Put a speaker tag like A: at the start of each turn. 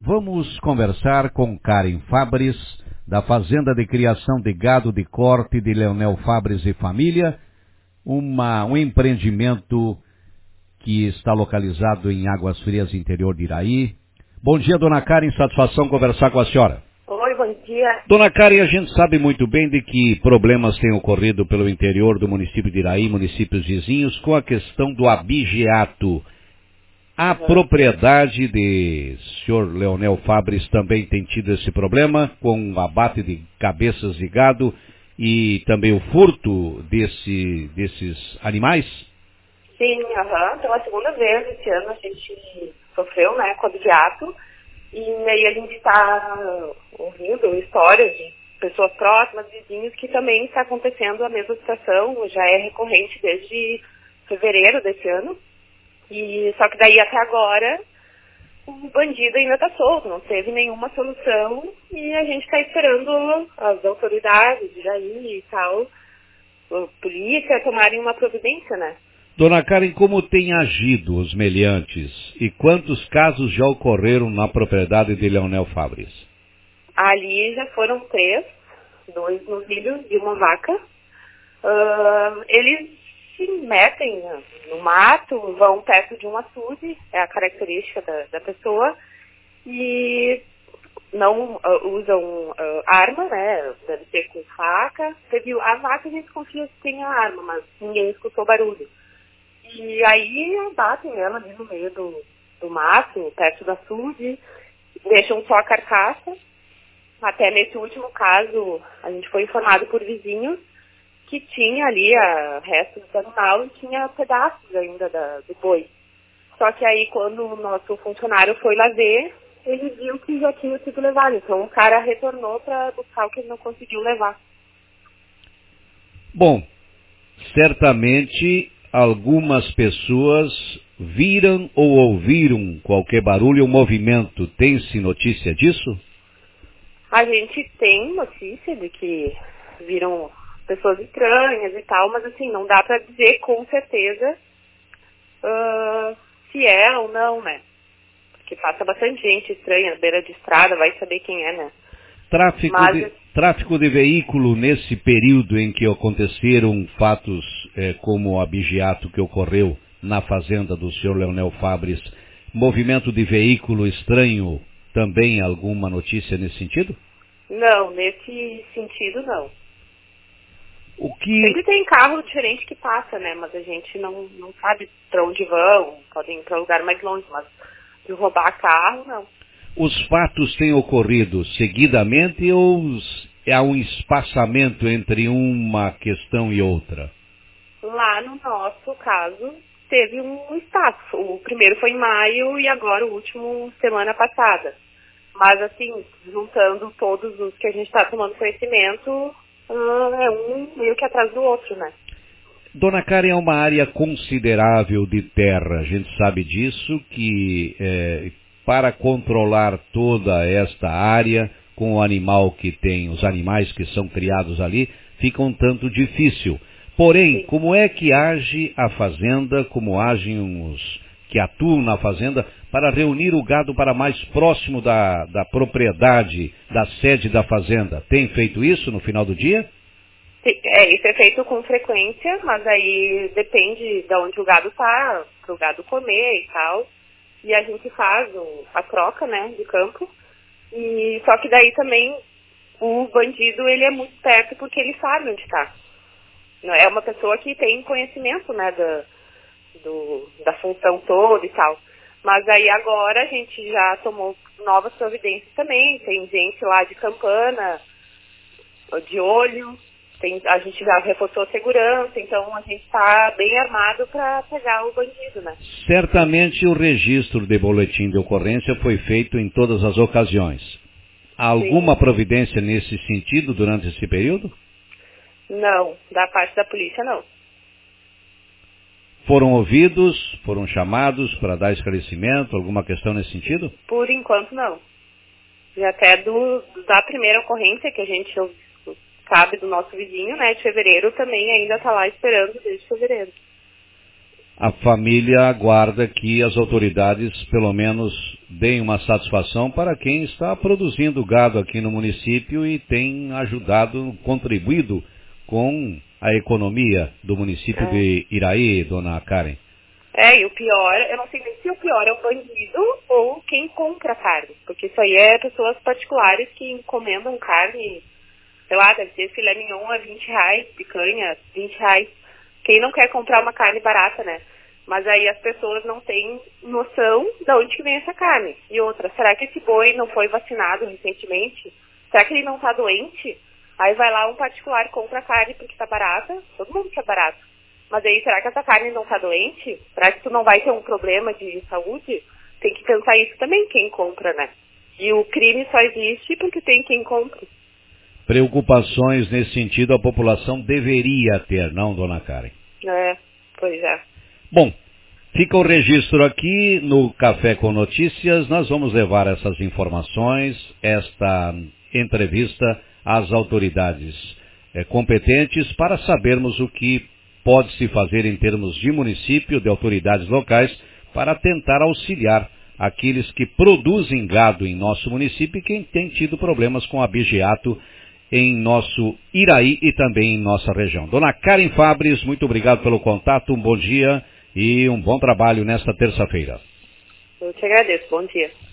A: vamos conversar com Karen Fabris, da Fazenda de Criação de Gado de Corte de Leonel Fabris e Família, um empreendimento que está localizado em Águas Frias, interior de Iraí. Bom dia, dona Karen, satisfação conversar com a senhora.
B: Oi, bom dia.
A: Dona Karen, a gente sabe muito bem de que problemas têm ocorrido pelo interior do município de Iraí, municípios vizinhos, com a questão do abigeato. A propriedade de senhor Leonel Fabris também tem tido esse problema, com o abate de cabeças de gado e também o furto desses animais?
B: Sim, pela segunda vez esse ano a gente sofreu, né, com o abigeato. E aí a gente está ouvindo histórias de pessoas próximas, vizinhos, que também está acontecendo a mesma situação, já é recorrente desde fevereiro desse ano. E só que daí até agora o bandido ainda está solto, não teve nenhuma solução e a gente está esperando as autoridades de Jair e tal, a polícia, tomarem uma providência, né?
A: Dona Karen, como têm agido os meliantes e quantos casos já ocorreram na propriedade de Leonel Fabris?
B: Ali já foram 3, 2 novilhos e uma vaca. Eles se metem no mato, vão perto de um açude, é a característica da pessoa, e não usam arma, né? Deve ser com faca. A vaca a gente confia que tenha arma, mas ninguém escutou barulho. E aí batem ela ali no meio do mato, perto do açude, deixam só a carcaça. Até nesse último caso, a gente foi informado por vizinhos que tinha ali restos do animal e tinha pedaços ainda do boi. Só que aí quando o nosso funcionário foi lá ver, ele viu que já tinha sido levado. Então o cara retornou para buscar o que ele não conseguiu levar.
A: Bom, certamente algumas pessoas viram ou ouviram qualquer barulho ou movimento. Tem-se notícia disso?
B: A gente tem notícia de que viram pessoas estranhas e tal, mas assim, não dá para dizer com certeza se é ou não, né? Porque passa bastante gente estranha na beira de estrada, vai saber quem é, né?
A: Tráfico de veículo nesse período em que aconteceram fatos como o abigeato que ocorreu na fazenda do senhor Leonel Fabris, movimento de veículo estranho, também alguma notícia nesse sentido?
B: Não, nesse sentido não. Sempre tem carro diferente que passa, né? Mas a gente não sabe para onde vão, podem ir para lugar mais longe, mas de roubar carro, não.
A: Os fatos têm ocorrido seguidamente ou há um espaçamento entre uma questão e outra?
B: Lá no nosso caso, teve um espaço. O primeiro foi em maio e agora o último semana passada. Mas assim, juntando todos os que a gente está tomando conhecimento, é um meio que atrás do outro, né?
A: Dona Karen, é uma área considerável de terra. A gente sabe disso, que para controlar toda esta área, com o animal que tem, os animais que são criados ali, fica um tanto difícil. Porém, sim, como é que age a fazenda, como agem os que atuam na fazenda, para reunir o gado para mais próximo da propriedade, da sede da fazenda? Tem feito isso no final do dia?
B: Isso é feito com frequência, mas aí depende de onde o gado está, para o gado comer e tal. E a gente faz a troca, né, de campo. E só que daí também o bandido, ele é muito perto porque ele sabe onde está. É uma pessoa que tem conhecimento, né, da função toda e tal. Mas aí agora a gente já tomou novas providências também. Tem gente lá de campana, de olho. A gente já reforçou a segurança, então a gente está bem armado para pegar o bandido, né?
A: Certamente o registro de boletim de ocorrência foi feito em todas as ocasiões. Há alguma providência nesse sentido durante esse período?
B: Não, da parte da polícia não.
A: Foram ouvidos, foram chamados para dar esclarecimento, alguma questão nesse sentido?
B: Por enquanto não. E até da primeira ocorrência que a gente sabe do nosso vizinho, né, de fevereiro, também ainda está lá esperando desde fevereiro.
A: A família aguarda que as autoridades, pelo menos, deem uma satisfação para quem está produzindo gado aqui no município e tem ajudado, contribuído com a economia do município de Iraí, dona Karen.
B: E o pior, eu não sei nem se o pior é o bandido ou quem compra carne, porque isso aí é pessoas particulares que encomendam carne, sei lá, deve ser filé mignon a R$20, picanha, R$20. Quem não quer comprar uma carne barata, né? Mas aí as pessoas não têm noção de onde que vem essa carne. E outra, será que esse boi não foi vacinado recentemente? Será que ele não está doente? Aí vai lá um particular e compra a carne porque está barata. Todo mundo quer barato. Mas aí, será que essa carne não está doente? Será que tu não vai ter um problema de saúde? Tem que pensar isso também, quem compra, né? E o crime só existe porque tem quem compra.
A: Preocupações nesse sentido a população deveria ter, não, dona Karen?
B: Pois é.
A: Bom, fica o registro aqui no Café com Notícias. Nós vamos levar essas informações, esta entrevista às autoridades competentes para sabermos o que pode se fazer em termos de município, de autoridades locais, para tentar auxiliar aqueles que produzem gado em nosso município e quem tem tido problemas com abigeato em nosso Iraí e também em nossa região. Dona Karen Fabres, muito obrigado pelo contato, um bom dia e um bom trabalho nesta terça-feira.
B: Eu te agradeço, bom dia.